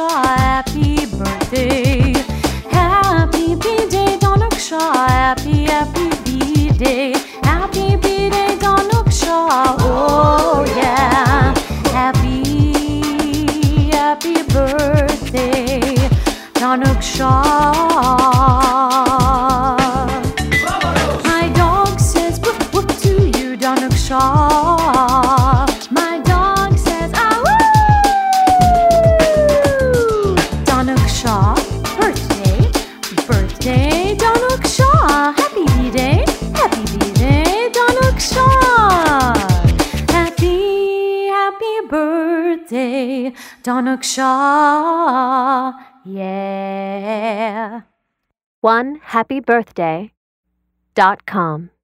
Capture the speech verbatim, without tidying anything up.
Shah, happy birthday. Happy B-Day, Donuk Shah, happy, happy B-Day. Happy B-Day, Donuk Shah, oh yeah. Happy, happy birthday, Donuk Shah. My dog says woof woof to you, Donuk Shah. My dog says ah woo. Donuk Shah, birthday, birthday, Donuk Shah. Happy B-Day, happy B-Day, Donuk Shah. Happy, happy birthday, Donuk Shah. Yeah. one happy birthday dot com